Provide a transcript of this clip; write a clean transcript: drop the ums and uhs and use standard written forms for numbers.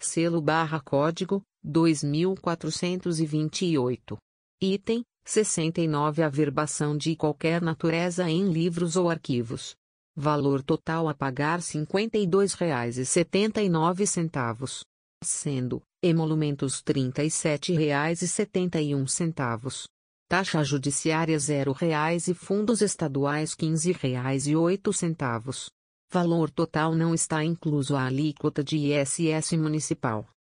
Selo/código 2428. Item 69. Averbação de qualquer natureza em livros ou arquivos. Valor total a pagar R$ 52,79. Sendo emolumentos R$ 37,71. Taxa judiciária R$ 0,00 e fundos estaduais R$ 15,08. Valor total não está incluso a alíquota de ISS municipal.